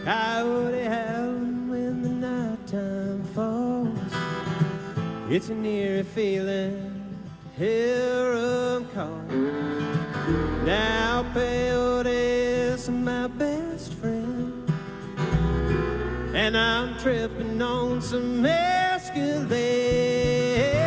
Coyote howling when the nighttime falls. It's an eerie feeling, hear 'em call. Now peyote is my best friend, and I'm tripping on some Escalade.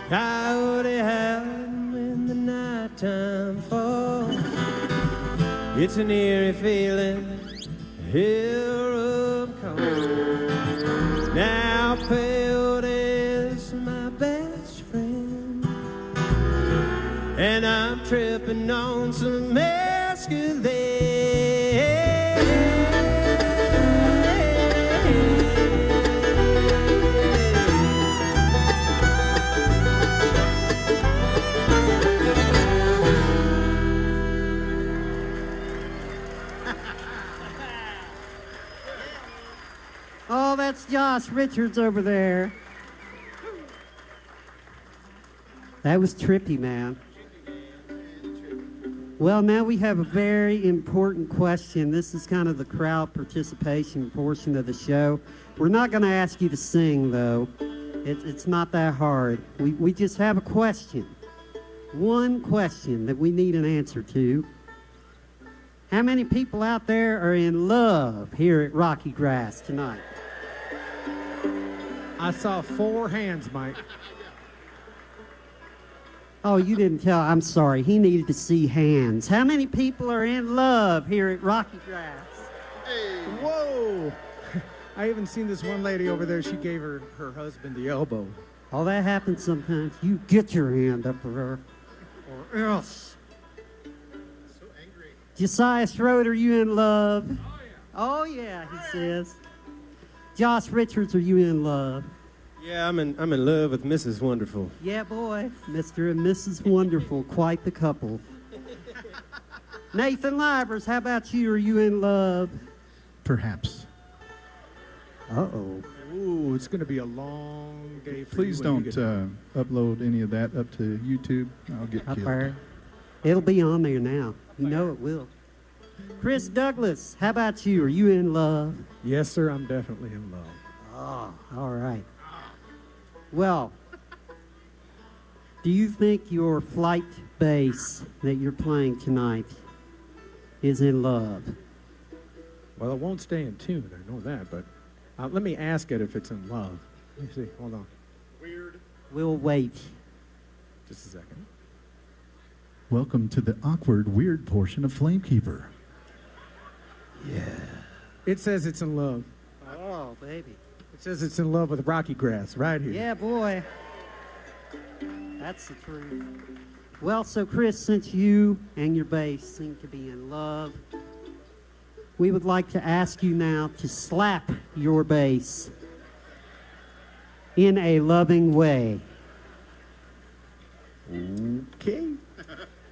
Coyote howling when the nighttime falls. It's an eerie feeling, here of calls. Now Pale is my best friend, and I'm tripping on some mescaline. Oh, that's Josh Richards over there. That was trippy, man. Well, now we have a very important question. This is kind of the crowd participation portion of the show. We're not going to ask you to sing, though. It's not that hard. We just have a question. One question that we need an answer to. How many people out there are in love here at Rocky Grass tonight? I saw 4 hands, Mike. Oh, you didn't tell. I'm sorry. He needed to see hands. How many people are in love here at Rocky Grass? Hey. Whoa! I even seen this one lady over there. She gave her husband the elbow. Oh, that happens sometimes. You get your hand up there, or else. So angry. Josiah Schroeder, you in love? Oh, yeah, he says. Josh Richards, are you in love? Yeah, I'm in love with Mrs. Wonderful. Yeah, boy. Mr. and Mrs. Wonderful, quite the couple. Nathan Livers, how about you? Are you in love? Perhaps. Uh-oh. Ooh, it's going to be a long day for Please you. don't upload any of that up to YouTube. I'll get Up killed. there. It'll be on there now. You know it will. Chris Douglas, how about you? Are you in love? Yes, sir, I'm definitely in love. Oh, all right. Well, do you think your flight bass that you're playing tonight is in love? Well, it won't stay in tune, I know that, but let me ask it if it's in love. Let me see, hold on. Weird. We'll wait. Just a second. Welcome to the awkward, weird portion of Flamekeeper. It says it's in love. Oh, baby. It says it's in love with Rocky Grass right here. Yeah, boy. That's the truth. Well, so Chris, since you and your bass seem to be in love, we would like to ask you now to slap your bass in a loving way. Okay.